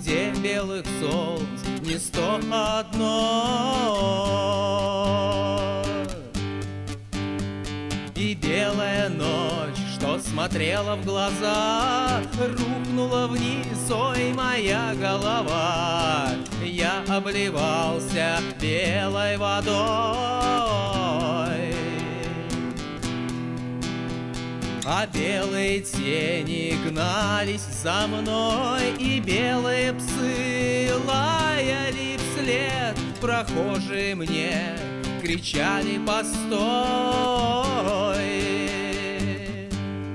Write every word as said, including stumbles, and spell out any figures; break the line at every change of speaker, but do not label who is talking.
где белых солнц не сто одно. И белая ночь, что смотрела в глаза, рухнула вниз, ой, моя голова. Я обливался белой водой, а белые тени гнались за мной, и белые псы лаяли вслед. Прохожие мне кричали: постой!